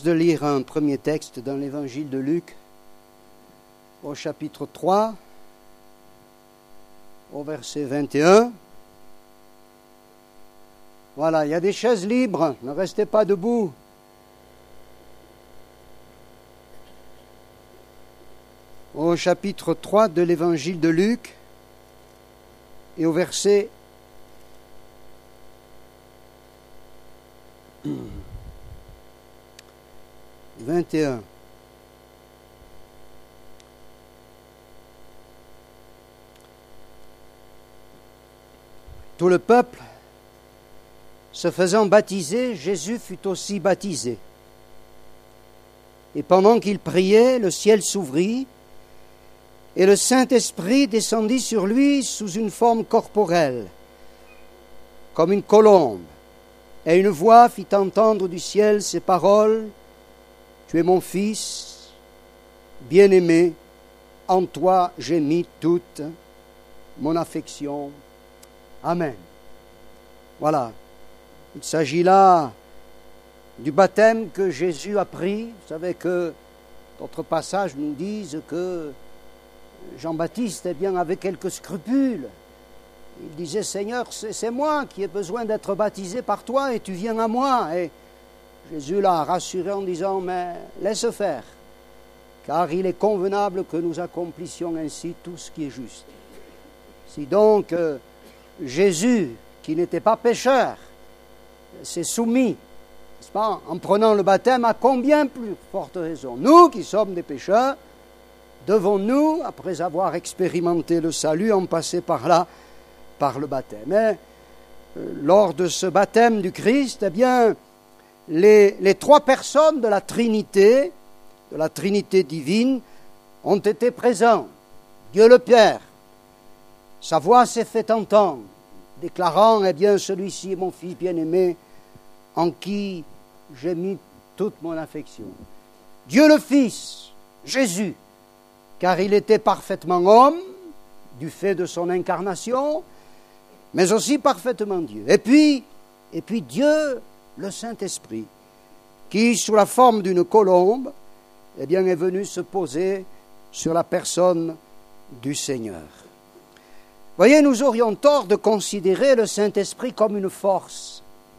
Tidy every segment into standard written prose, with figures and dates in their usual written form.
de lire un premier texte dans l'évangile de Luc, au chapitre 3, au verset 21. Voilà, il y a des chaises libres, ne restez pas debout. Au chapitre 3 de l'évangile de Luc, et au verset 21. Tout le peuple se faisant baptiser, Jésus fut aussi baptisé. Et pendant qu'il priait, le ciel s'ouvrit, et le Saint-Esprit descendit sur lui sous une forme corporelle, comme une colombe. Et une voix fit entendre du ciel ces paroles: « Tu es mon Fils, bien-aimé, en toi j'ai mis toute mon affection. » Amen. Voilà. Il s'agit là du baptême que Jésus a pris. Vous savez que d'autres passages nous disent que Jean-Baptiste avait quelques scrupules. Il disait: Seigneur, c'est moi qui ai besoin d'être baptisé par toi et tu viens à moi. Et Jésus l'a rassuré en disant: mais laisse faire, car il est convenable que nous accomplissions ainsi tout ce qui est juste. Si donc Jésus, qui n'était pas pécheur, s'est soumis, n'est-ce pas, en prenant le baptême, à combien plus forte raison nous qui sommes des pécheurs devons-nous, après avoir expérimenté le salut, en passer par là, par le baptême. Et lors de ce baptême du Christ, les trois personnes de la Trinité divine, ont été présents. Dieu le Père, sa voix s'est fait entendre, déclarant: celui-ci est mon Fils bien-aimé, en qui j'ai mis toute mon affection. Dieu le Fils, Jésus, car il était parfaitement homme, du fait de son incarnation, mais aussi parfaitement Dieu. Et puis Dieu, le Saint-Esprit, qui, sous la forme d'une colombe, est venu se poser sur la personne du Seigneur. Voyez, nous aurions tort de considérer le Saint-Esprit comme une force,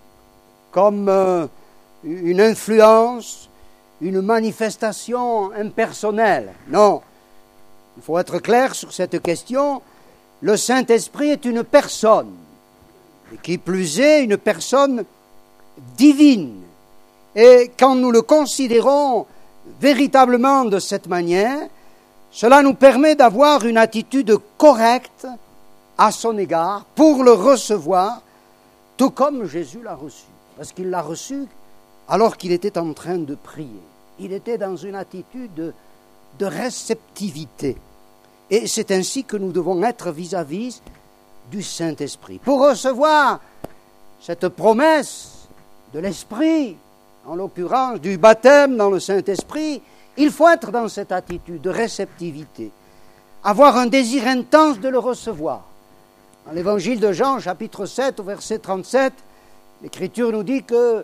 comme une influence, une manifestation impersonnelle. Non, il faut être clair sur cette question. Le Saint-Esprit est une personne, et qui plus est, une personne divine. Et quand nous le considérons véritablement de cette manière, cela nous permet d'avoir une attitude correcte à son égard, pour le recevoir, tout comme Jésus l'a reçu. Parce qu'il l'a reçu alors qu'il était en train de prier. Il était dans une attitude de réceptivité. Et c'est ainsi que nous devons être vis-à-vis du Saint-Esprit. Pour recevoir cette promesse de l'Esprit, en l'occurrence du baptême dans le Saint-Esprit, il faut être dans cette attitude de réceptivité, avoir un désir intense de le recevoir. Dans l'évangile de Jean, chapitre 7, au verset 37, l'Écriture nous dit que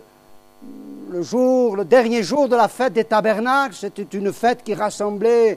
le dernier jour de la fête des tabernacles, c'était une fête qui rassemblait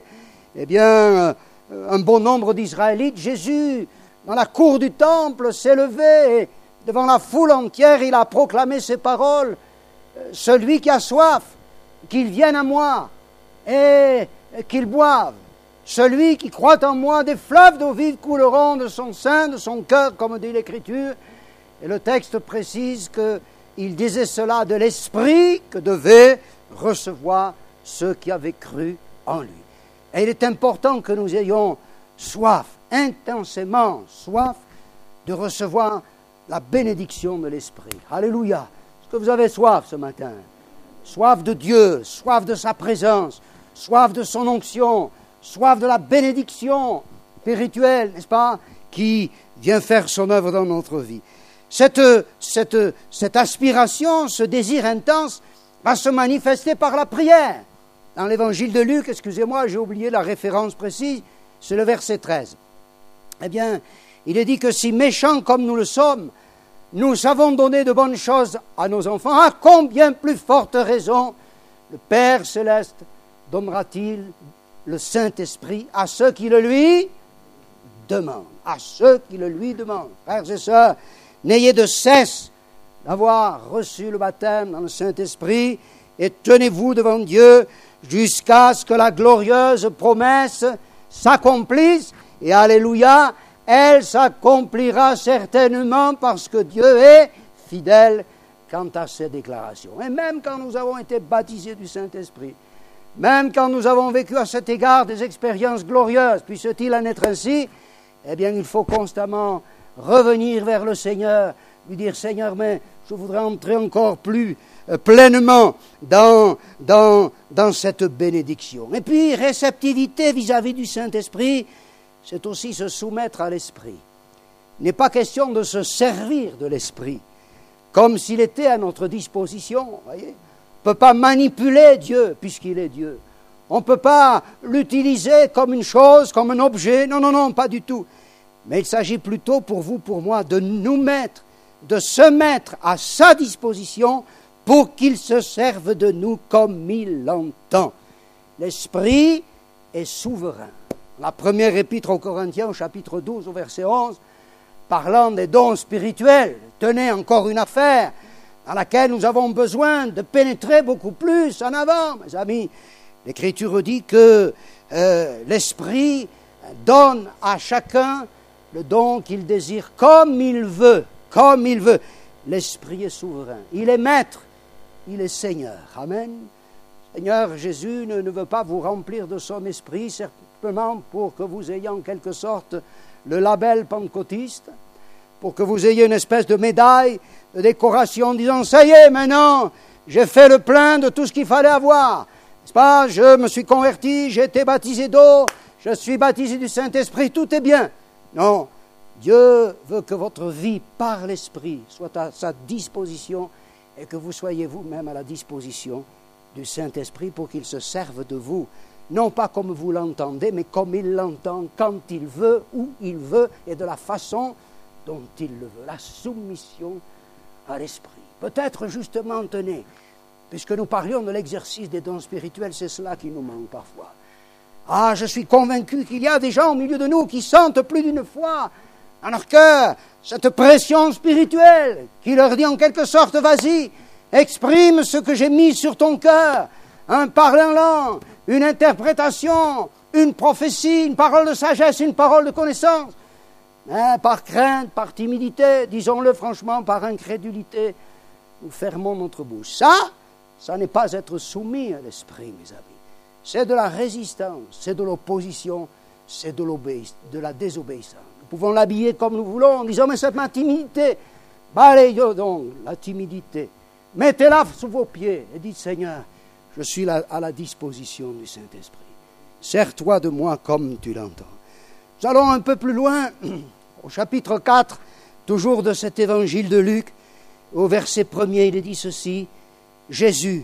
un bon nombre d'Israélites. Jésus, dans la cour du temple, s'est levé et devant la foule entière, il a proclamé ces paroles: celui qui a soif, qu'il vienne à moi et qu'il boive. Celui qui croit en moi, des fleuves d'eau vive couleront de son sein, de son cœur, comme dit l'Écriture. Et le texte précise qu'il disait cela de l'Esprit que devaient recevoir ceux qui avaient cru en lui. Et il est important que nous ayons soif, intensément soif, de recevoir la bénédiction de l'Esprit. Alléluia! Est-ce que vous avez soif ce matin? Soif de Dieu, soif de sa présence, soif de son onction, soif de la bénédiction spirituelle, n'est-ce pas, qui vient faire son œuvre dans notre vie. Cette aspiration, ce désir intense va se manifester par la prière. Dans l'évangile de Luc, excusez-moi, j'ai oublié la référence précise, c'est le verset 13. Il est dit que si méchants comme nous le sommes, nous savons donner de bonnes choses à nos enfants, à combien plus forte raison le Père céleste donnera-t-il le Saint-Esprit à ceux qui le lui demandent. À ceux qui le lui demandent. Frères et sœurs, n'ayez de cesse d'avoir reçu le baptême dans le Saint-Esprit et tenez-vous devant Dieu jusqu'à ce que la glorieuse promesse s'accomplisse. Et alléluia, elle s'accomplira certainement parce que Dieu est fidèle quant à ses déclarations. Et même quand nous avons été baptisés du Saint-Esprit, même quand nous avons vécu à cet égard des expériences glorieuses, puisse-t-il en être ainsi, eh bien il faut constamment revenir vers le Seigneur, lui dire « Seigneur, mais je voudrais entrer encore plus pleinement dans cette bénédiction. » Et puis, réceptivité vis-à-vis du Saint-Esprit, c'est aussi se soumettre à l'Esprit. Il n'est pas question de se servir de l'Esprit, comme s'il était à notre disposition, voyez. On ne peut pas manipuler Dieu, puisqu'il est Dieu. On ne peut pas l'utiliser comme une chose, comme un objet. Non, non, non, pas du tout. Mais il s'agit plutôt pour vous, pour moi, de se mettre à sa disposition pour qu'il se serve de nous comme il l'entend. L'Esprit est souverain. La première épître aux Corinthiens, au chapitre 12, au verset 11, parlant des dons spirituels, tenez encore une affaire dans laquelle nous avons besoin de pénétrer beaucoup plus en avant, mes amis. L'Écriture dit que l'Esprit donne à chacun le don qu'il désire comme il veut, comme il veut. L'Esprit est souverain, il est maître, il est Seigneur. Amen. Seigneur Jésus ne veut pas vous remplir de son Esprit simplement pour que vous ayez en quelque sorte le label pentecôtiste, pour que vous ayez une espèce de médaille, de décoration, en disant « Ça y est, maintenant, j'ai fait le plein de tout ce qu'il fallait avoir. » N'est-ce pas? Je me suis converti, j'ai été baptisé d'eau, je suis baptisé du Saint-Esprit, tout est bien. Non, Dieu veut que votre vie par l'Esprit soit à sa disposition et que vous soyez vous-même à la disposition du Saint-Esprit pour qu'il se serve de vous, non pas comme vous l'entendez, mais comme il l'entend, quand il veut, où il veut et de la façon dont il le veut. La soumission à l'Esprit. Peut-être justement, tenez, puisque nous parlions de l'exercice des dons spirituels, c'est cela qui nous manque parfois. Ah, je suis convaincu qu'il y a des gens au milieu de nous qui sentent plus d'une fois dans leur cœur cette pression spirituelle qui leur dit en quelque sorte, vas-y, exprime ce que j'ai mis sur ton cœur, un parler en langue, une interprétation, une prophétie, une parole de sagesse, une parole de connaissance. Mais par crainte, par timidité, disons-le franchement, par incrédulité, nous fermons notre bouche. Ça n'est pas être soumis à l'Esprit, mes amis. C'est de la résistance, c'est de l'opposition, c'est de la désobéissance. Nous pouvons l'habiller comme nous voulons en disant, mais c'est ma timidité. Balayez donc la timidité. Mettez-la sous vos pieds et dites, Seigneur, je suis à la disposition du Saint-Esprit. Sers-toi de moi comme tu l'entends. Nous allons un peu plus loin, au chapitre 4, toujours de cet évangile de Luc, au verset 1er, il est dit ceci, Jésus,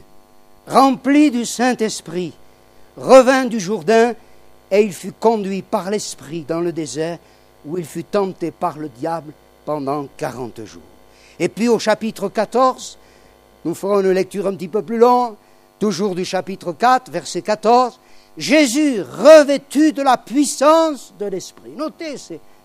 rempli du Saint-Esprit, revint du Jourdain et il fut conduit par l'Esprit dans le désert où il fut tenté par le diable pendant 40 jours. Et puis au chapitre 14, nous ferons une lecture un petit peu plus longue, toujours du chapitre 4, verset 14, Jésus revêtu de la puissance de l'Esprit. Notez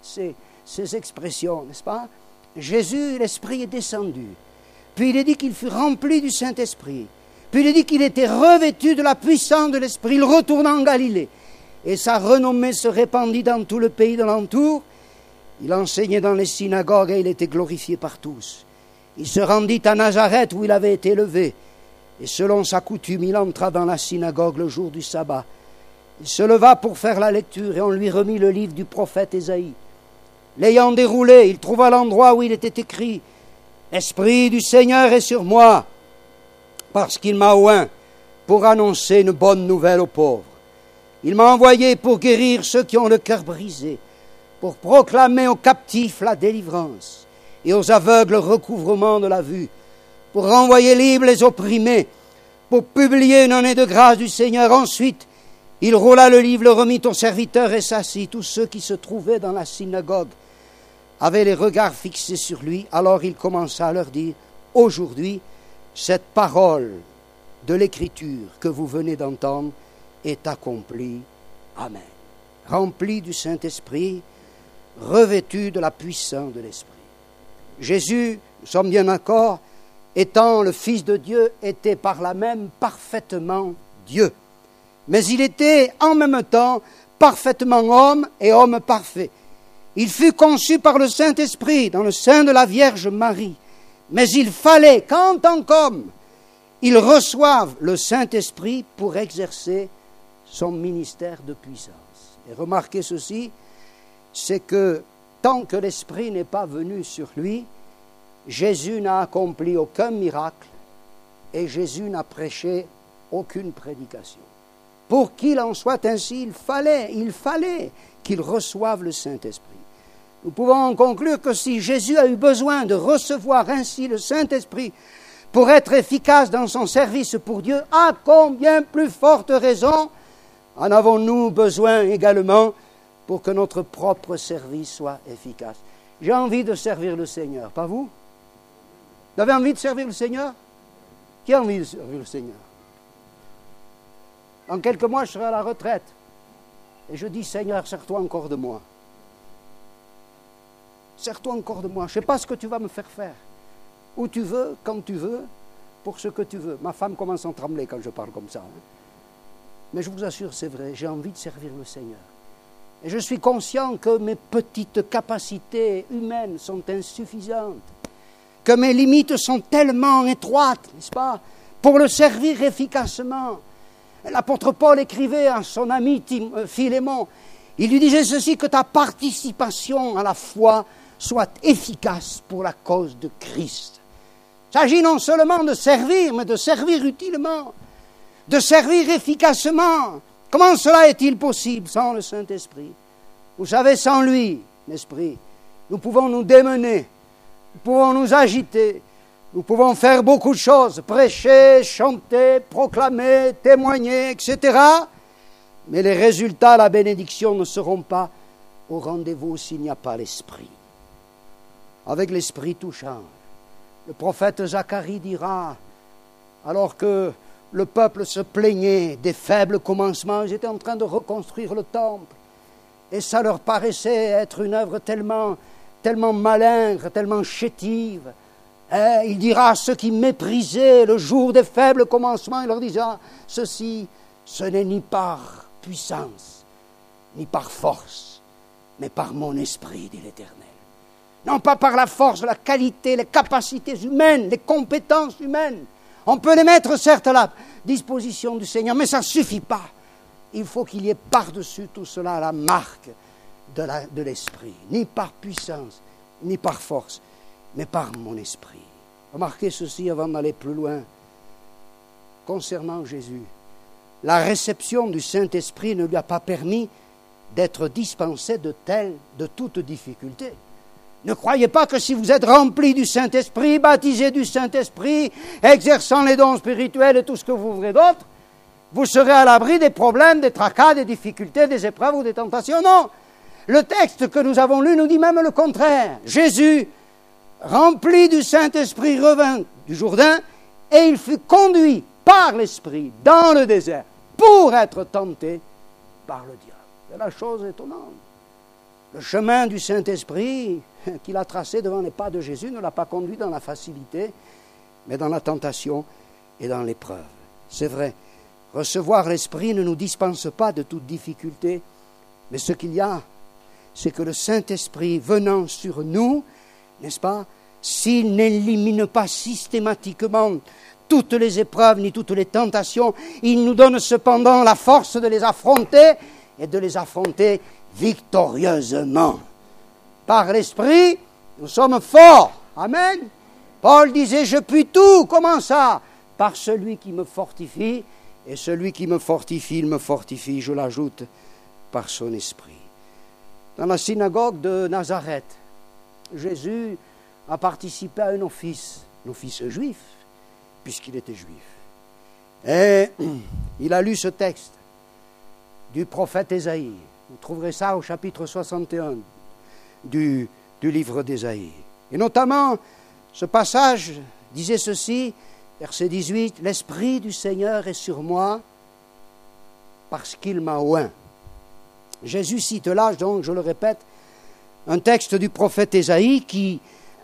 ces expressions, n'est-ce pas? Jésus, l'Esprit est descendu. Puis il est dit qu'il fut rempli du Saint-Esprit. Puis il est dit qu'il était revêtu de la puissance de l'Esprit. Il retourna en Galilée. Et sa renommée se répandit dans tout le pays de l'entour. Il enseignait dans les synagogues et il était glorifié par tous. Il se rendit à Nazareth où il avait été élevé. Et selon sa coutume, il entra dans la synagogue le jour du sabbat. Il se leva pour faire la lecture et on lui remit le livre du prophète Ésaïe. L'ayant déroulé, il trouva l'endroit où il était écrit « L'Esprit du Seigneur est sur moi, parce qu'il m'a oint pour annoncer une bonne nouvelle aux pauvres. Il m'a envoyé pour guérir ceux qui ont le cœur brisé, pour proclamer aux captifs la délivrance et aux aveugles le recouvrement de la vue, pour renvoyer libres les opprimés, pour publier une année de grâce du Seigneur. » Ensuite, il roula le livre, le remit aux serviteurs et s'assit. Tous ceux qui se trouvaient dans la synagogue avaient les regards fixés sur lui. Alors il commença à leur dire, « Aujourd'hui, cette parole de l'Écriture que vous venez d'entendre est accompli. Amen. Rempli du Saint-Esprit, revêtu de la puissance de l'Esprit. Jésus, nous sommes bien d'accord, étant le Fils de Dieu, était par là même parfaitement Dieu. Mais il était en même temps parfaitement homme et homme parfait. Il fut conçu par le Saint-Esprit dans le sein de la Vierge Marie. Mais il fallait qu'en tant qu'homme, il reçoive le Saint-Esprit pour exercer son ministère de puissance. Et remarquez ceci, c'est que tant que l'Esprit n'est pas venu sur lui, Jésus n'a accompli aucun miracle et Jésus n'a prêché aucune prédication. Pour qu'il en soit ainsi, il fallait qu'il reçoive le Saint-Esprit. Nous pouvons en conclure que si Jésus a eu besoin de recevoir ainsi le Saint-Esprit pour être efficace dans son service pour Dieu, à combien plus forte raison en avons-nous besoin également pour que notre propre service soit efficace. J'ai envie de servir le Seigneur, pas vous? Vous avez envie de servir le Seigneur? Qui a envie de servir le Seigneur? Dans quelques mois, je serai à la retraite. Et je dis, Seigneur, sers-toi encore de moi. Sers-toi encore de moi. Je ne sais pas ce que tu vas me faire faire. Où tu veux, quand tu veux, pour ce que tu veux. Ma femme commence à trembler quand je parle comme ça. Mais je vous assure, c'est vrai, j'ai envie de servir le Seigneur. Et je suis conscient que mes petites capacités humaines sont insuffisantes, que mes limites sont tellement étroites, n'est-ce pas, pour le servir efficacement. L'apôtre Paul écrivait à son ami Philémon, il lui disait ceci, que ta participation à la foi soit efficace pour la cause de Christ. Il s'agit non seulement de servir, mais de servir utilement, de servir efficacement. Comment cela est-il possible sans le Saint-Esprit? Vous savez, sans lui, l'Esprit, nous pouvons nous démener, nous pouvons nous agiter, nous pouvons faire beaucoup de choses, prêcher, chanter, proclamer, témoigner, etc. Mais les résultats, la bénédiction ne seront pas au rendez-vous s'il n'y a pas l'Esprit. Avec l'Esprit, tout change. Le prophète Zacharie dira, alors que le peuple se plaignait des faibles commencements, ils étaient en train de reconstruire le temple, et ça leur paraissait être une œuvre tellement malingre, tellement chétive. Il dira à ceux qui méprisaient le jour des faibles commencements, il leur dira, ceci, ce n'est ni par puissance, ni par force, mais par mon esprit, dit l'Éternel. Non pas par la force, la qualité, les capacités humaines, les compétences humaines. On peut les mettre certes à la disposition du Seigneur, mais ça ne suffit pas. Il faut qu'il y ait par-dessus tout cela la marque de l'Esprit. Ni par puissance, ni par force, mais par mon esprit. Remarquez ceci avant d'aller plus loin. Concernant Jésus, la réception du Saint-Esprit ne lui a pas permis d'être dispensé de toute difficulté. Ne croyez pas que si vous êtes rempli du Saint-Esprit, baptisé du Saint-Esprit, exerçant les dons spirituels et tout ce que vous voudrez d'autre, vous serez à l'abri des problèmes, des tracas, des difficultés, des épreuves ou des tentations. Non, le texte que nous avons lu nous dit même le contraire. Jésus, rempli du Saint-Esprit, revint du Jourdain et il fut conduit par l'Esprit dans le désert pour être tenté par le diable. C'est la chose étonnante. Le chemin du Saint-Esprit qu'il a tracé devant les pas de Jésus ne l'a pas conduit dans la facilité, mais dans la tentation et dans l'épreuve. C'est vrai, recevoir l'Esprit ne nous dispense pas de toute difficulté, mais ce qu'il y a, c'est que le Saint-Esprit venant sur nous, n'est-ce pas, s'il n'élimine pas systématiquement toutes les épreuves ni toutes les tentations, il nous donne cependant la force de les affronter et de les affronter victorieusement. Par l'Esprit, nous sommes forts. Amen. Paul disait, je puis tout. Comment ça? Par celui qui me fortifie. Et celui qui me fortifie, il me fortifie, je l'ajoute, par son Esprit. Dans la synagogue de Nazareth, Jésus a participé à un office juif, puisqu'il était juif. Et il a lu ce texte du prophète Ésaïe. Vous trouverez ça au chapitre 61 du livre d'Ésaïe. Et notamment, ce passage disait ceci, Verset 18, « L'Esprit du Seigneur est sur moi parce qu'il m'a oint. » Jésus cite là, donc je le répète, un texte du prophète Ésaïe qui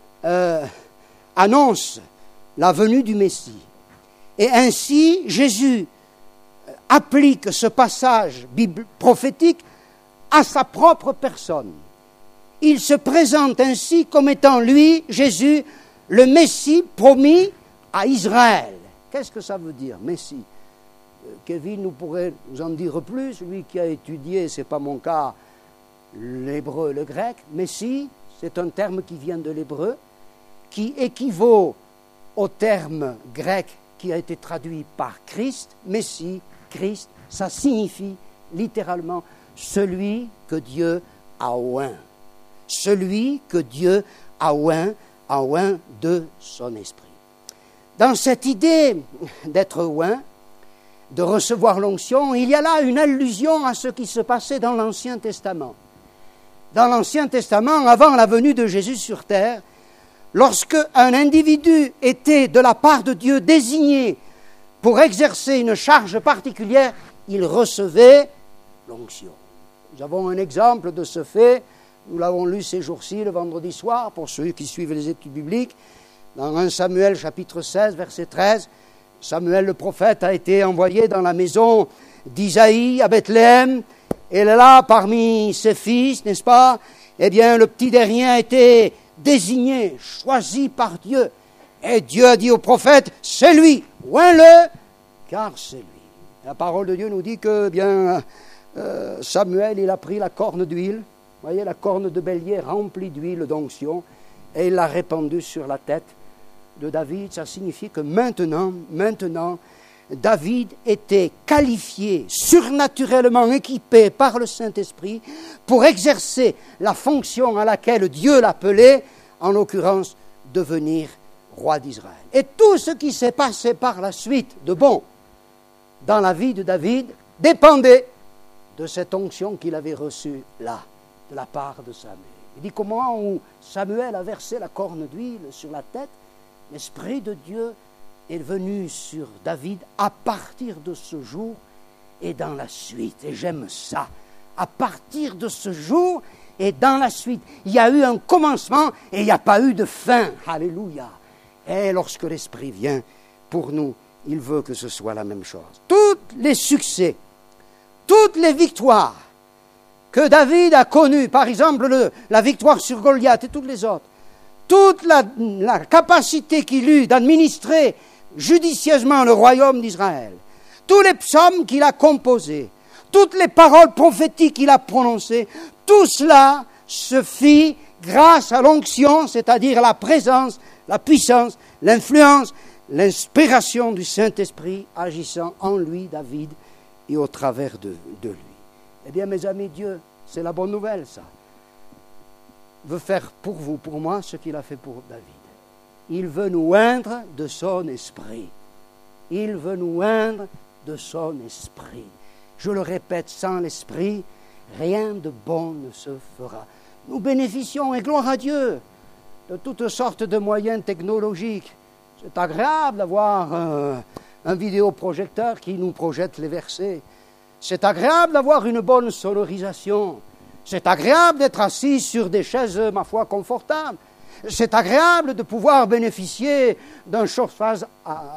annonce la venue du Messie. Et ainsi, Jésus applique ce passage prophétique à sa propre personne. Il se présente ainsi comme étant lui, Jésus, le Messie promis à Israël. Qu'est-ce que ça veut dire, Messie? Kevin nous pourrait nous en dire plus, lui qui a étudié, ce n'est pas mon cas, l'hébreu et le grec. Messie, c'est un terme qui vient de l'hébreu, qui équivaut au terme grec qui a été traduit par Christ. Messie, Christ, ça signifie littéralement celui que Dieu a oint. Celui que Dieu a oint de son esprit. Dans cette idée d'être oint, de recevoir l'onction, il y a là une allusion à ce qui se passait dans l'Ancien Testament. Dans l'Ancien Testament, avant la venue de Jésus sur terre, lorsque un individu était de la part de Dieu désigné pour exercer une charge particulière, il recevait l'onction. Nous avons un exemple de ce fait, nous l'avons lu ces jours-ci, le vendredi soir, pour ceux qui suivent les études bibliques, dans 1 Samuel chapitre 16, verset 13, Samuel le prophète a été envoyé dans la maison d'Isaïe à Bethléem, et là, parmi ses fils, n'est-ce pas, eh bien, le petit dernier a été désigné, choisi par Dieu. Et Dieu a dit au prophète, c'est lui, oins-le, car c'est lui. La parole de Dieu nous dit que, Samuel, il a pris la corne d'huile, vous voyez, la corne de bélier remplie d'huile d'onction, et il l'a répandue sur la tête de David. Ça signifie que maintenant, David était qualifié, surnaturellement équipé par le Saint-Esprit pour exercer la fonction à laquelle Dieu l'appelait, en l'occurrence, devenir roi d'Israël. Et tout ce qui s'est passé par la suite de bon dans la vie de David dépendait de cette onction qu'il avait reçue là, de la part de Samuel. Il dit qu'au moment où Samuel a versé la corne d'huile sur la tête, l'Esprit de Dieu est venu sur David à partir de ce jour et dans la suite. Et j'aime ça. À partir de ce jour et dans la suite. Il y a eu un commencement et il n'y a pas eu de fin. Alléluia. Et lorsque l'Esprit vient pour nous, il veut que ce soit la même chose. Tous les succès, toutes les victoires que David a connues, par exemple la victoire sur Goliath et toutes les autres, toute la capacité qu'il eut d'administrer judicieusement le royaume d'Israël, tous les psaumes qu'il a composés, toutes les paroles prophétiques qu'il a prononcées, tout cela se fit grâce à l'onction, c'est-à-dire la présence, la puissance, l'influence, l'inspiration du Saint-Esprit agissant en lui, David, et au travers de lui. Eh bien, mes amis, Dieu, c'est la bonne nouvelle, ça. Veut faire pour vous, pour moi, ce qu'il a fait pour David. Il veut nous oindre de son esprit. Il veut nous oindre de son esprit. Je le répète, sans l'esprit, rien de bon ne se fera. Nous bénéficions, et gloire à Dieu, de toutes sortes de moyens technologiques. C'est agréable d'avoir un vidéoprojecteur qui nous projette les versets. C'est agréable d'avoir une bonne sonorisation. C'est agréable d'être assis sur des chaises, ma foi, confortables. C'est agréable de pouvoir bénéficier d'un chauffage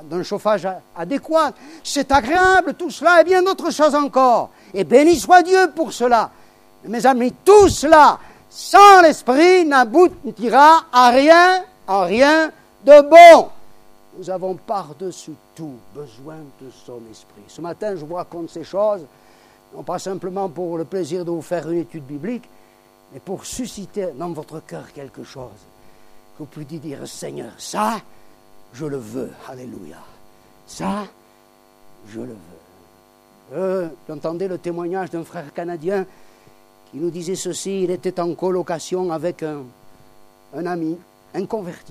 adéquat. C'est agréable tout cela et bien d'autres choses encore. Et béni soit Dieu pour cela. Mes amis, tout cela, sans l'Esprit, n'aboutira à rien de bon. Nous avons par-dessus tout besoin de son Esprit. Ce matin, je vous raconte ces choses, non pas simplement pour le plaisir de vous faire une étude biblique, mais pour susciter dans votre cœur quelque chose. Que vous puissiez dire, Seigneur, ça, je le veux. Alléluia. Ça, je le veux. J'entendais le témoignage d'un frère canadien qui nous disait ceci. Il était en colocation avec un ami, un converti.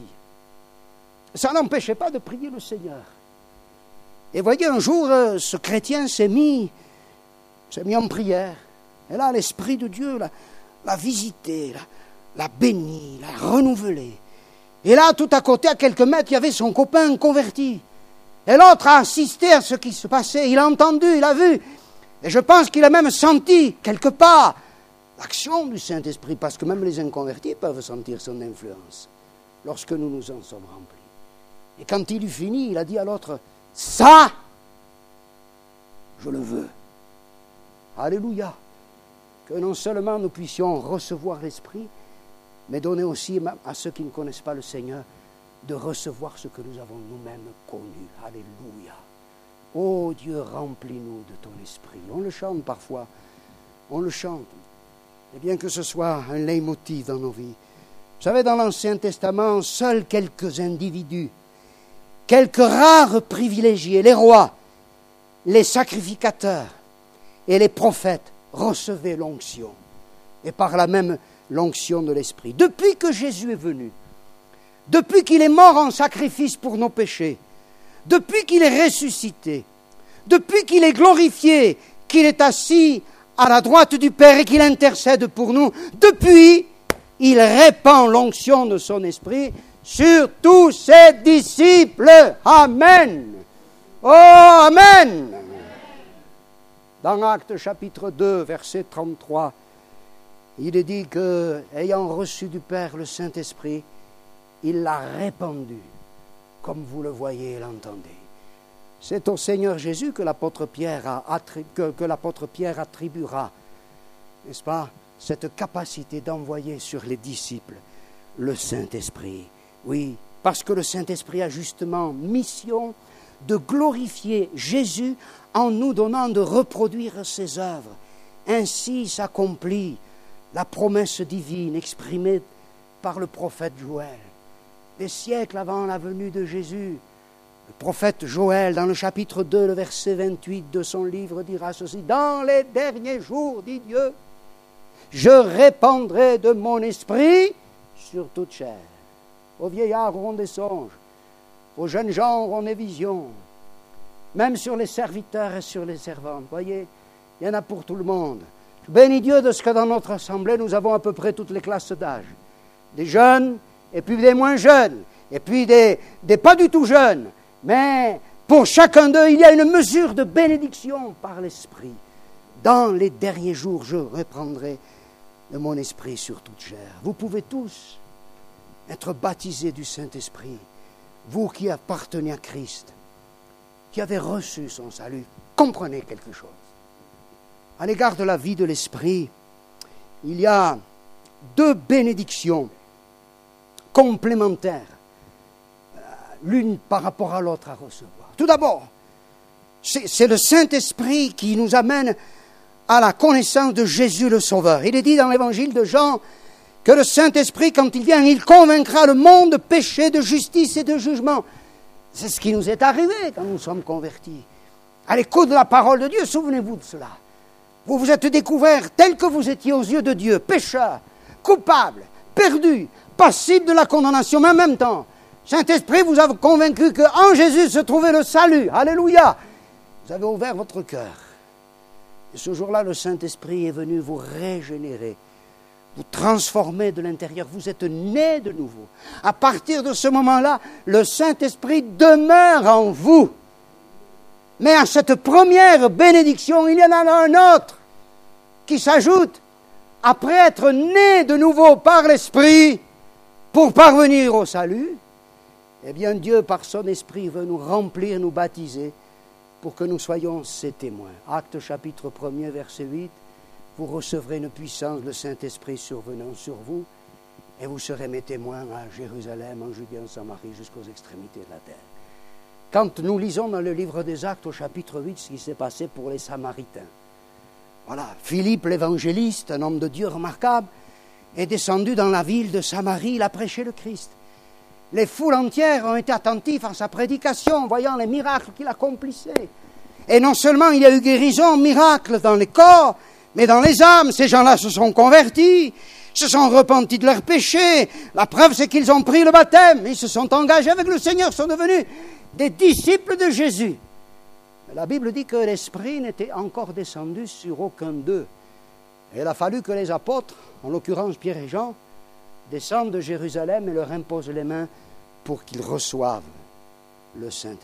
Ça n'empêchait pas de prier le Seigneur. Et voyez, un jour, ce chrétien s'est mis en prière. Et là, l'Esprit de Dieu l'a visité, l'a béni, l'a renouvelé. Et là, tout à côté, à quelques mètres, il y avait son copain converti. Et l'autre a assisté à ce qui se passait, il a entendu, il a vu. Et je pense qu'il a même senti, quelque part, l'action du Saint-Esprit, parce que même les inconvertis peuvent sentir son influence lorsque nous nous en sommes remplis. Et quand il eut fini, il a dit à l'autre, « Ça, je le veux. » Alléluia. Que non seulement nous puissions recevoir l'Esprit, mais donner aussi à ceux qui ne connaissent pas le Seigneur de recevoir ce que nous avons nous-mêmes connu. Alléluia. Ô Dieu, remplis-nous de ton Esprit. On le chante parfois, on le chante. Et bien que ce soit un leitmotiv dans nos vies. Vous savez, dans l'Ancien Testament, seuls quelques individus, quelques rares privilégiés, les rois, les sacrificateurs et les prophètes recevaient l'onction. Et par là même l'onction de l'Esprit. Depuis que Jésus est venu, depuis qu'il est mort en sacrifice pour nos péchés, depuis qu'il est ressuscité, depuis qu'il est glorifié, qu'il est assis à la droite du Père et qu'il intercède pour nous, depuis, il répand l'onction de son Esprit sur tous ses disciples. Amen. Oh, Amen. Dans Actes chapitre 2, verset 33, il est dit que, ayant reçu du Père le Saint-Esprit, il l'a répandu, comme vous le voyez et l'entendez. C'est au Seigneur Jésus que l'apôtre Pierre attribuera, n'est-ce pas, cette capacité d'envoyer sur les disciples le Saint-Esprit. Oui, parce que le Saint-Esprit a justement mission de glorifier Jésus en nous donnant de reproduire ses œuvres. Ainsi s'accomplit la promesse divine exprimée par le prophète Joël. Des siècles avant la venue de Jésus, le prophète Joël, dans le chapitre 2, le verset 28 de son livre, dira ceci: « Dans les derniers jours, dit Dieu, je répandrai de mon esprit sur toute chair. Aux vieillards auront des songes, aux jeunes gens auront des visions, même sur les serviteurs et sur les servantes. » Voyez, il y en a pour tout le monde. Je bénis Dieu de ce que dans notre assemblée, nous avons à peu près toutes les classes d'âge. Des jeunes, et puis des moins jeunes, et puis des pas du tout jeunes. Mais pour chacun d'eux, il y a une mesure de bénédiction par l'Esprit. Dans les derniers jours, je reprendrai de mon esprit sur toute chair. Vous pouvez tous être baptisés du Saint-Esprit, vous qui appartenez à Christ, qui avez reçu son salut. Comprenez quelque chose. À l'égard de la vie de l'Esprit, il y a deux bénédictions complémentaires, l'une par rapport à l'autre à recevoir. Tout d'abord, c'est le Saint-Esprit qui nous amène à la connaissance de Jésus le Sauveur. Il est dit dans l'évangile de Jean que le Saint-Esprit, quand il vient, il convaincra le monde de péché, de justice et de jugement. C'est ce qui nous est arrivé quand nous sommes convertis. À l'écoute de la parole de Dieu, souvenez-vous de cela. Vous vous êtes découvert tel que vous étiez aux yeux de Dieu, pécheur, coupable, perdu, passible de la condamnation, mais en même temps, Saint-Esprit vous a convaincu qu'en Jésus se trouvait le salut. Alléluia. Vous avez ouvert votre cœur. Et ce jour-là, le Saint-Esprit est venu vous régénérer, vous transformer de l'intérieur. Vous êtes né de nouveau. À partir de ce moment-là, le Saint-Esprit demeure en vous. Mais à cette première bénédiction, il y en a un autre qui s'ajoute. Après être né de nouveau par l'Esprit, pour parvenir au salut, eh bien Dieu, par son Esprit, veut nous remplir, nous baptiser, pour que nous soyons ses témoins. Actes chapitre 1er, verset 8, vous recevrez une puissance, le Saint-Esprit survenant sur vous, et vous serez mes témoins à Jérusalem, en Judée, en Samarie, jusqu'aux extrémités de la terre. Quand nous lisons dans le livre des Actes, au chapitre 8, ce qui s'est passé pour les Samaritains. Voilà, Philippe l'évangéliste, un homme de Dieu remarquable, est descendu dans la ville de Samarie, il a prêché le Christ. Les foules entières ont été attentives à sa prédication, voyant les miracles qu'il accomplissait. Et non seulement il y a eu guérison, miracle dans les corps, mais dans les âmes. Ces gens-là se sont convertis, se sont repentis de leurs péchés. La preuve, c'est qu'ils ont pris le baptême. Ils se sont engagés avec le Seigneur, sont devenus des disciples de Jésus. Mais la Bible dit que l'Esprit n'était encore descendu sur aucun d'eux. Et il a fallu que les apôtres, en l'occurrence Pierre et Jean, descendent de Jérusalem et leur imposent les mains pour qu'ils reçoivent le Saint-Esprit.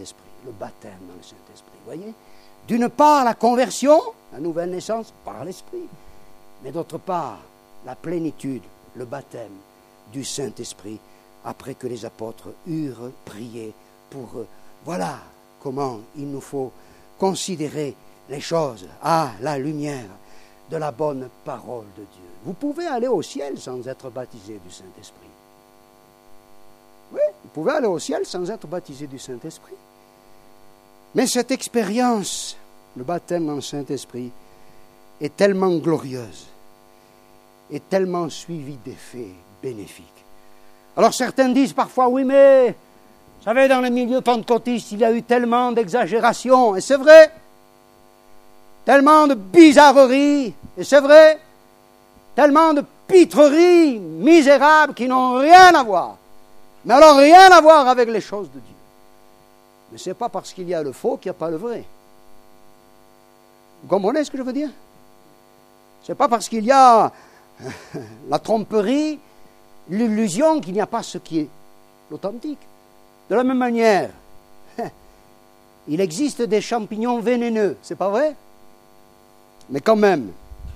le baptême dans le Saint-Esprit. Voyez? D'une part, la conversion, la nouvelle naissance par l'Esprit, mais d'autre part, la plénitude, le baptême du Saint-Esprit, après que les apôtres eurent prié pour eux. Voilà comment il nous faut considérer les choses à la lumière de la bonne parole de Dieu. Vous pouvez aller au ciel sans être baptisé du Saint-Esprit. Oui, vous pouvez aller au ciel sans être baptisé du Saint-Esprit. Mais cette expérience, le baptême dans le Saint-Esprit, est tellement glorieuse et tellement suivie d'effets bénéfiques. Alors certains disent parfois, oui, mais, vous savez, dans le milieu pentecôtiste, il y a eu tellement d'exagérations, et c'est vrai, tellement de bizarreries, et c'est vrai, tellement de pitreries misérables qui n'ont rien à voir. Mais alors rien à voir avec les choses de Dieu. Mais ce n'est pas parce qu'il y a le faux qu'il n'y a pas le vrai. Vous comprenez ce que je veux dire? Ce n'est pas parce qu'il y a la tromperie, l'illusion qu'il n'y a pas ce qui est l'authentique. De la même manière, il existe des champignons vénéneux, c'est pas vrai? Mais quand même,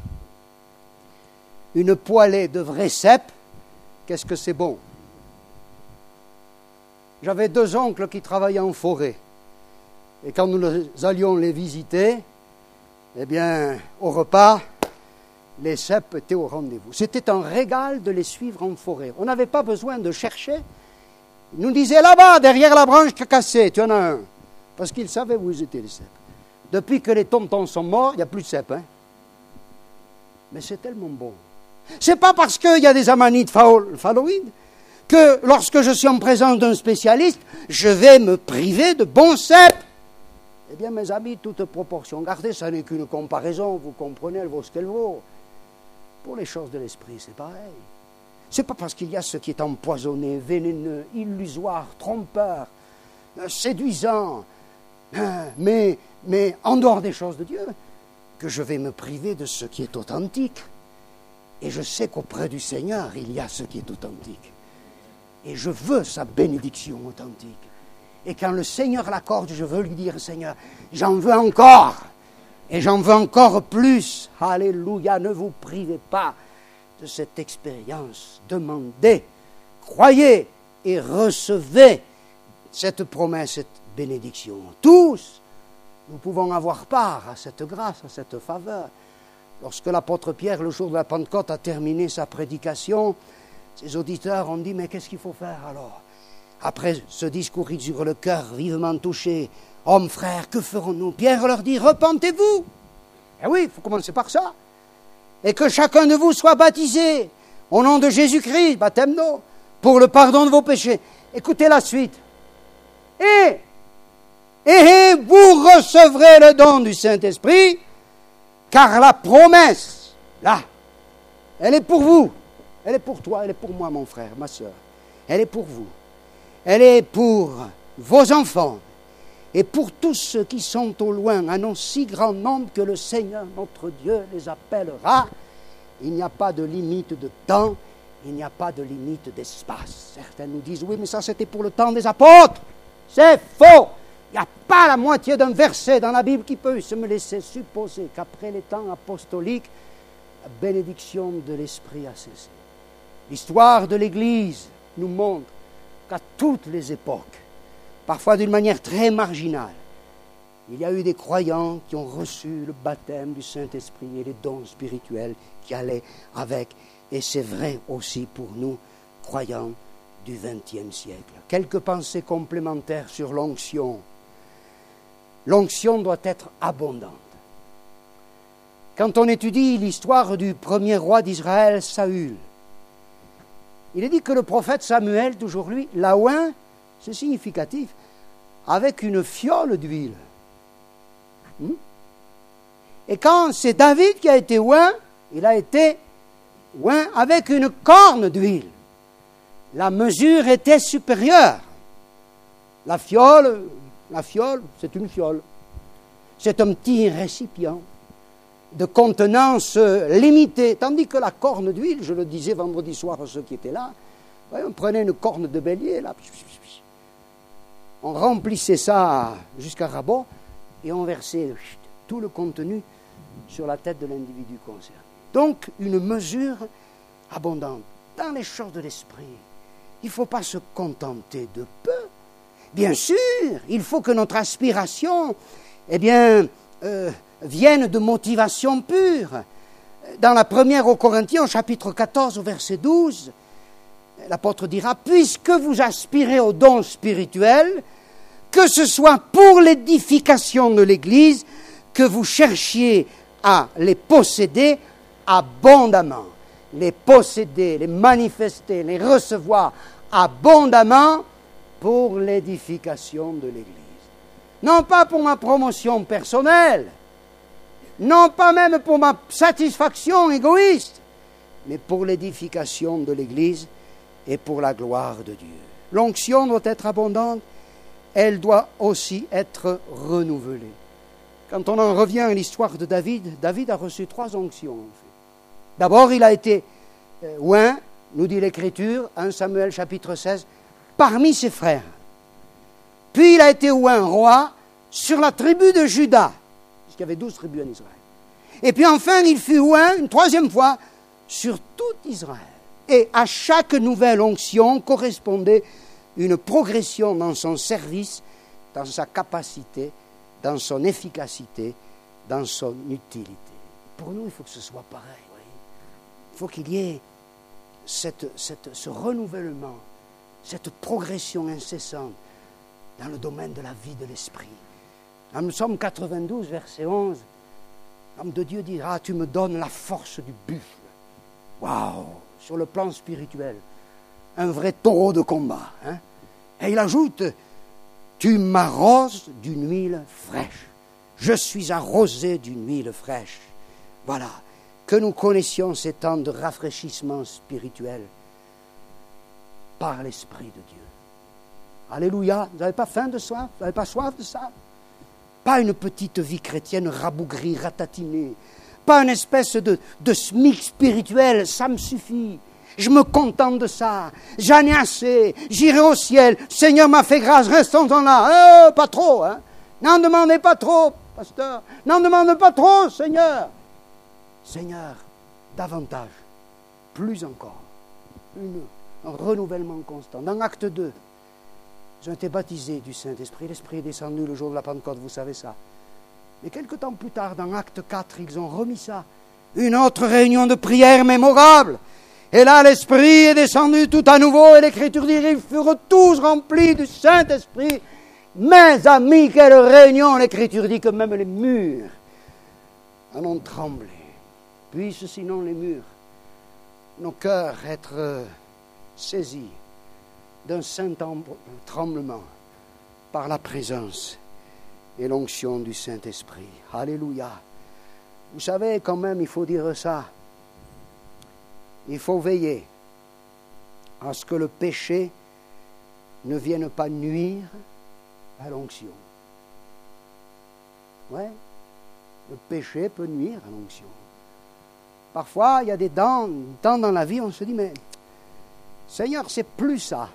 une poêlée de vrai cèpe, qu'est-ce que c'est bon? J'avais 2 oncles qui travaillaient en forêt. Et quand nous allions les visiter, eh bien, au repas, les cèpes étaient au rendez-vous. C'était un régal de les suivre en forêt. On n'avait pas besoin de chercher. Ils nous disaient là-bas, derrière la branche cassée, tu en as un. Parce qu'ils savaient où étaient les cèpes. Depuis que les tontons sont morts, il n'y a plus de cèpes. Hein. Mais c'est tellement bon. C'est pas parce qu'il y a des amanites phalloïdes que lorsque je suis en présence d'un spécialiste, je vais me priver de bons cèpes. Eh bien, mes amis, toute proportion gardée, ça n'est qu'une comparaison, vous comprenez, elle vaut ce qu'elle vaut. Pour les choses de l'esprit, c'est pareil. C'est pas parce qu'il y a ce qui est empoisonné, vénéneux, illusoire, trompeur, séduisant, mais en dehors des choses de Dieu, que je vais me priver de ce qui est authentique. Et je sais qu'auprès du Seigneur, il y a ce qui est authentique. Et je veux sa bénédiction authentique. Et quand le Seigneur l'accorde, je veux lui dire, Seigneur, j'en veux encore. Et j'en veux encore plus. Alléluia, ne vous privez pas de cette expérience. Demandez, croyez et recevez cette promesse, cette bénédiction. Tous, nous pouvons avoir part à cette grâce, à cette faveur. Lorsque l'apôtre Pierre, le jour de la Pentecôte, a terminé sa prédication, ses auditeurs ont dit, mais qu'est-ce qu'il faut faire alors? Après ce discours, ils eurent le cœur vivement touché. Hommes, frères, que ferons-nous? Pierre leur dit, repentez-vous. Eh oui, il faut commencer par ça. Et que chacun de vous soit baptisé au nom de Jésus-Christ, baptême d'eau, pour le pardon de vos péchés. Écoutez la suite. Et vous recevrez le don du Saint-Esprit, car la promesse, là, elle est pour vous. Elle est pour toi, elle est pour moi, mon frère, ma soeur. Elle est pour vous. Elle est pour vos enfants et pour tous ceux qui sont au loin, un si grand nombre que le Seigneur, notre Dieu, les appellera. Il n'y a pas de limite de temps, il n'y a pas de limite d'espace. Certains nous disent, oui, mais ça c'était pour le temps des apôtres. C'est faux. Il n'y a pas la moitié d'un verset dans la Bible qui peut se me laisser supposer qu'après les temps apostoliques, la bénédiction de l'Esprit a cessé. L'histoire de l'Église nous montre qu'à toutes les époques, parfois d'une manière très marginale, il y a eu des croyants qui ont reçu le baptême du Saint-Esprit et les dons spirituels qui allaient avec. Et c'est vrai aussi pour nous, croyants du XXe siècle. Quelques pensées complémentaires sur l'onction. L'onction doit être abondante. Quand on étudie l'histoire du premier roi d'Israël, Saül, il est dit que le prophète Samuel, toujours lui, l'a oint, c'est significatif, avec une fiole d'huile. Et quand c'est David qui a été oint, il a été oint avec une corne d'huile. La mesure était supérieure. La fiole, c'est une fiole. C'est un petit récipient de contenance limitée. Tandis que la corne d'huile, je le disais vendredi soir à ceux qui étaient là, on prenait une corne de bélier, là, on remplissait ça jusqu'à rabot et on versait tout le contenu sur la tête de l'individu concerné. Donc, une mesure abondante dans les choses de l'esprit. Il ne faut pas se contenter de peu. Bien sûr, il faut que notre aspiration, vienne de motivation pure. Dans la première aux Corinthiens, au chapitre 14, au verset 12, l'apôtre dira, « Puisque vous aspirez aux dons spirituels, que ce soit pour l'édification de l'Église, que vous cherchiez à les posséder abondamment. » Les posséder, les manifester, les recevoir abondamment pour l'édification de l'Église. Non pas pour ma promotion personnelle, non pas même pour ma satisfaction égoïste, mais pour l'édification de l'Église et pour la gloire de Dieu. L'onction doit être abondante, elle doit aussi être renouvelée. Quand on en revient à l'histoire de David, David a reçu 3 onctions. En fait. D'abord, il a été oint, nous dit l'Écriture, 1 Samuel chapitre 16, parmi ses frères. Puis il a été oint roi sur la tribu de Juda, puisqu'il y avait 12 tribus en Israël. Et puis enfin, il fut oint une 3e fois sur tout Israël. Et à chaque nouvelle onction correspondait une progression dans son service, dans sa capacité, dans son efficacité, dans son utilité. Pour nous, il faut que ce soit pareil. Il faut qu'il y ait ce renouvellement, cette progression incessante dans le domaine de la vie de l'esprit. Dans le psaume 92, verset 11, l'homme de Dieu dira, « Tu me donnes la force du buffle. » Waouh! Sur le plan spirituel, un vrai taureau de combat. Hein? Et il ajoute, « Tu m'arroses d'une huile fraîche. Je suis arrosé d'une huile fraîche. » Voilà. Que nous connaissions ces temps de rafraîchissement spirituel par l'Esprit de Dieu. Alléluia. Vous n'avez pas faim de soif? Vous n'avez pas soif de ça? Pas une petite vie chrétienne rabougrie, ratatinée. Pas une espèce de SMIC spirituel. Ça me suffit. Je me contente de ça. J'en ai assez. J'irai au ciel. Seigneur m'a fait grâce. Restons-en là. Pas trop. Hein? N'en demandez pas trop, pasteur. N'en demandez pas trop, Seigneur. Seigneur, davantage, plus encore, un renouvellement constant. Dans Acte 2, ils ont été baptisés du Saint-Esprit. L'Esprit est descendu le jour de la Pentecôte, vous savez ça. Mais quelque temps plus tard, dans Acte 4, ils ont remis ça. Une autre réunion de prière mémorable. Et là, l'Esprit est descendu tout à nouveau, et l'Écriture dit, ils furent tous remplis du Saint-Esprit. Mes amis, quelle réunion! L'Écriture dit que même les murs en ont tremblé. Puissent sinon les murs, nos cœurs être saisis d'un saint tremblement par la présence et l'onction du Saint-Esprit. Alléluia. Vous savez, quand même, il faut dire ça. Il faut veiller à ce que le péché ne vienne pas nuire à l'onction. Ouais, le péché peut nuire à l'onction. Parfois, il y a des temps dans la vie, on se dit, mais Seigneur, c'est plus ça.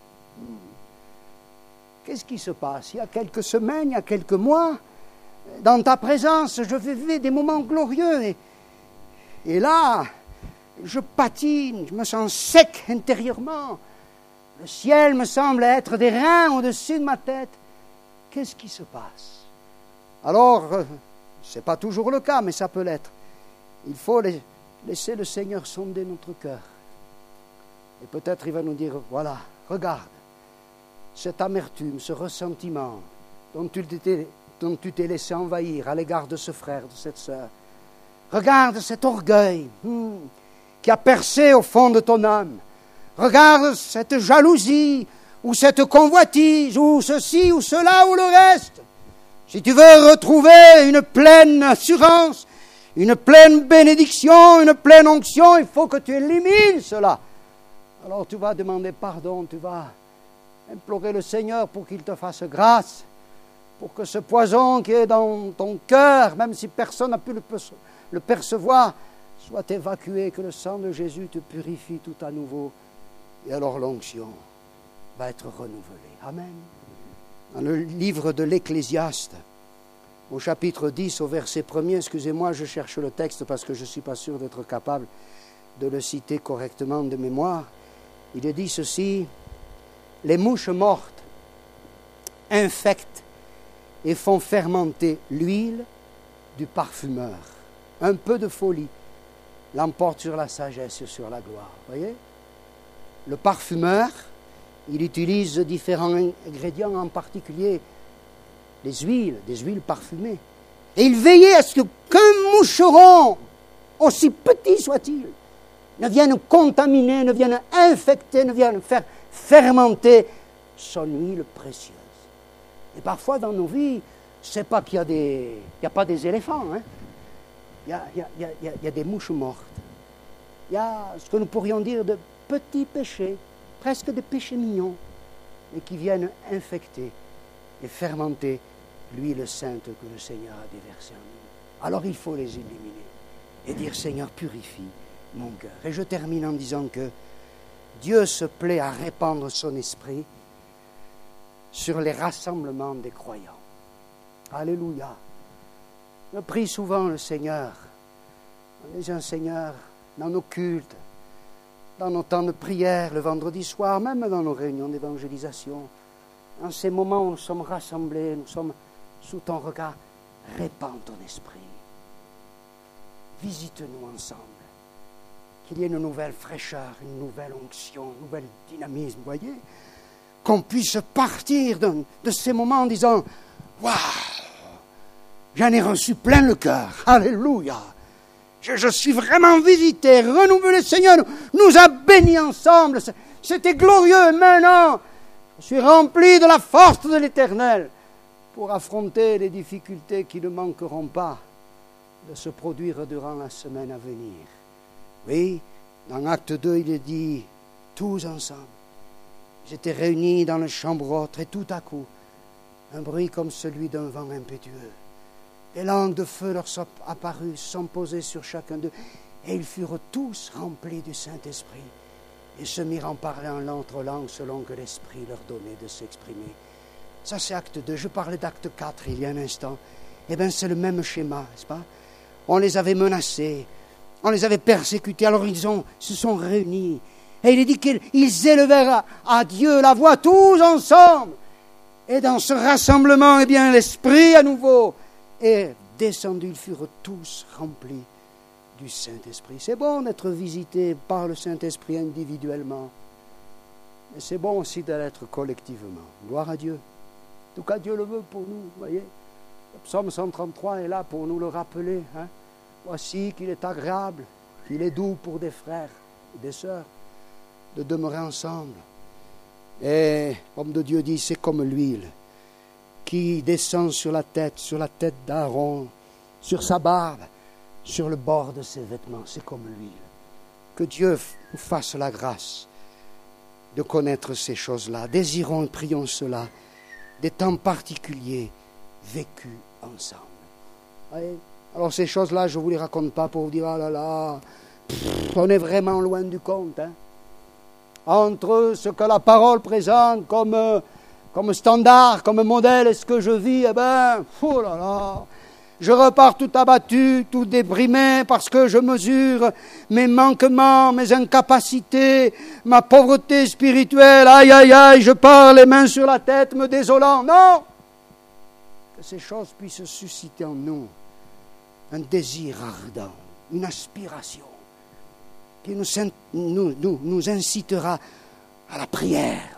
Qu'est-ce qui se passe? Il y a quelques semaines, il y a quelques mois, dans ta présence, je vivais des moments glorieux. Et là, je patine, je me sens sec intérieurement. Le ciel me semble être des reins au-dessus de ma tête. Qu'est-ce qui se passe? Alors, ce n'est pas toujours le cas, mais ça peut l'être. Il faut laisser le Seigneur sonder notre cœur. Et peut-être il va nous dire, voilà, regarde, cette amertume, ce ressentiment dont tu t'es laissé envahir à l'égard de ce frère, de cette sœur. Regarde cet orgueil qui a percé au fond de ton âme. Regarde cette jalousie, ou cette convoitise, ou ceci, ou cela, ou le reste. Si tu veux retrouver une pleine assurance, une pleine bénédiction, une pleine onction, il faut que tu élimines cela. Alors tu vas demander pardon, tu vas implorer le Seigneur pour qu'il te fasse grâce, pour que ce poison qui est dans ton cœur, même si personne n'a pu le percevoir, soit évacué, que le sang de Jésus te purifie tout à nouveau. Et alors l'onction va être renouvelée. Amen. Dans le livre de l'Ecclésiaste, au chapitre 10, au verset 1er, excusez-moi, je cherche le texte parce que je ne suis pas sûr d'être capable de le citer correctement de mémoire. Il est dit ceci: les mouches mortes infectent et font fermenter l'huile du parfumeur. Un peu de folie l'emporte sur la sagesse et sur la gloire. Voyez? Le parfumeur, il utilise différents ingrédients, en particulier des huiles parfumées. Et il veillait à ce qu'un moucheron, aussi petit soit-il, ne vienne contaminer, ne vienne infecter, ne vienne faire fermenter son huile précieuse. Et parfois dans nos vies, c'est pas qu'il y a pas des éléphants, hein. Il y a des mouches mortes. Il y a ce que nous pourrions dire de petits péchés, presque des péchés mignons, mais qui viennent infecter et fermenter l'huile sainte que le Seigneur a déversée en nous. Alors il faut les éliminer et dire: Seigneur, purifie mon cœur. Et je termine en disant que Dieu se plaît à répandre son esprit sur les rassemblements des croyants. Alléluia. Je prie souvent le Seigneur, en disant: Seigneur, dans nos cultes, dans nos temps de prière, le vendredi soir, même dans nos réunions d'évangélisation, en ces moments où nous sommes rassemblés, nous sommes sous ton regard, répands ton esprit. Visite-nous ensemble. Qu'il y ait une nouvelle fraîcheur, une nouvelle onction, un nouvel dynamisme, voyez? Qu'on puisse partir de ces moments en disant: waouh, j'en ai reçu plein le cœur. Alléluia. Je suis vraiment visité, renouvelé. Seigneur nous a bénis ensemble. C'était glorieux. Et maintenant, je suis rempli de la force de l'Éternel pour affronter les difficultés qui ne manqueront pas de se produire durant la semaine à venir. Oui, dans Acte 2, il est dit, tous ensemble, ils étaient réunis dans la chambre haute, et tout à coup, un bruit comme celui d'un vent impétueux. Des langues de feu leur sont apparues, sont posées sur chacun d'eux, et ils furent tous remplis du Saint-Esprit, et se mirent en parler en l'autre langue selon que l'Esprit leur donnait de s'exprimer. Ça, c'est Acte 2. Je parlais d'Acte 4 il y a un instant. Eh bien, c'est le même schéma, n'est-ce pas? On les avait menacés, on les avait persécutés, alors ils se sont réunis. Et il est dit qu'ils élevèrent à Dieu la voix tous ensemble. Et dans ce rassemblement, eh bien, l'Esprit à nouveau est descendu. Ils furent tous remplis du Saint-Esprit. C'est bon d'être visité par le Saint-Esprit individuellement, mais c'est bon aussi de l'être collectivement. Gloire à Dieu. En tout cas, Dieu le veut pour nous, vous voyez. Le psaume 133 est là pour nous le rappeler. Hein. Voici qu'il est agréable, qu'il est doux pour des frères et des sœurs de demeurer ensemble. Et l'homme de Dieu dit, c'est comme l'huile qui descend sur la tête d'Aaron, sur sa barbe, sur le bord de ses vêtements. C'est comme l'huile. Que Dieu nous fasse la grâce de connaître ces choses-là. Désirons et prions cela, des temps particuliers vécus ensemble. Voyez? Alors ces choses-là, je ne vous les raconte pas pour vous dire, ah là là, on est vraiment loin du compte. Hein. Entre ce que la parole présente comme standard, comme modèle, et ce que je vis, eh ben, oh là là, je repars tout abattu, tout déprimé, parce que je mesure mes manquements, mes incapacités, ma pauvreté spirituelle. Aïe, aïe, aïe, je pars les mains sur la tête, me désolant. Non! Que ces choses puissent susciter en nous un désir ardent, une aspiration qui nous incitera à la prière,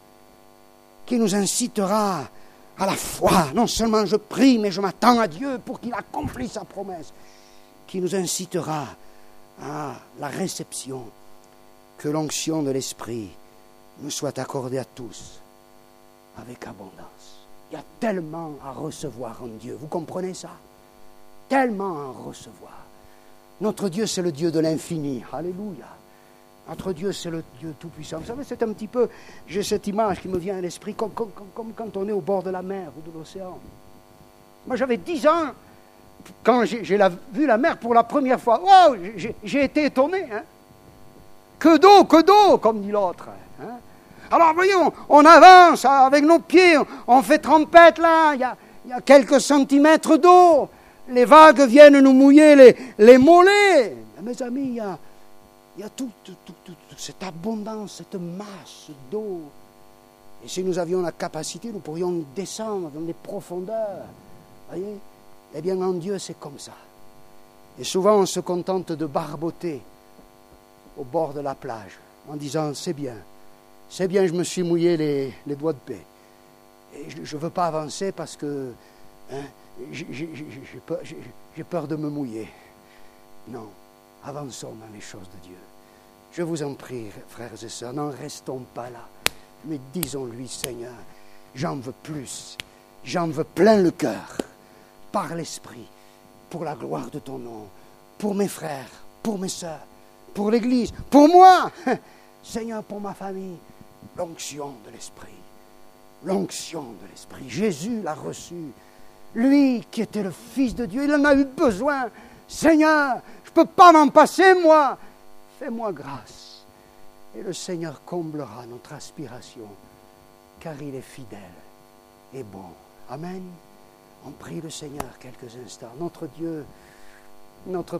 qui nous incitera à la foi. Non seulement je prie, mais je m'attends à Dieu pour qu'il accomplisse sa promesse, qui nous incitera à la réception, que l'onction de l'Esprit nous soit accordée à tous avec abondance. Il y a tellement à recevoir en Dieu, vous comprenez ça? Tellement à recevoir. Notre Dieu, c'est le Dieu de l'infini. Alléluia. Notre Dieu, c'est le Dieu tout-puissant. Vous savez, c'est un petit peu, j'ai cette image qui me vient à l'esprit, comme quand on est au bord de la mer ou de l'océan. Moi, j'avais 10 ans, quand j'ai vu la mer pour la première fois. Wow, j'ai été étonné. Hein. Que d'eau, comme dit l'autre. Hein. Alors, voyez, on avance avec nos pieds, on fait trompette là, il y a quelques centimètres d'eau. Les vagues viennent nous mouiller les mollets. Mes amis, il y a toute cette abondance, cette masse d'eau. Et si nous avions la capacité, nous pourrions descendre dans des profondeurs. Voyez? Eh bien, en Dieu, c'est comme ça. Et souvent, on se contente de barboter au bord de la plage, en disant, c'est bien, je me suis mouillé les doigts de paix. Et je ne veux pas avancer parce que j'ai peur de me mouiller. Non, avançons dans les choses de Dieu. Je vous en prie, frères et sœurs, n'en restons pas là. Mais disons-lui, Seigneur, j'en veux plus, j'en veux plein le cœur, par l'Esprit, pour la gloire de ton nom, pour mes frères, pour mes sœurs, pour l'Église, pour moi, Seigneur, pour ma famille, l'onction de l'Esprit. L'onction de l'Esprit. Jésus l'a reçu. Lui qui était le Fils de Dieu, il en a eu besoin. Seigneur, je ne peux pas m'en passer, moi. Fais-moi grâce. Et le Seigneur comblera notre aspiration, car il est fidèle et bon. Amen. On prie le Seigneur quelques instants. Notre Dieu, notre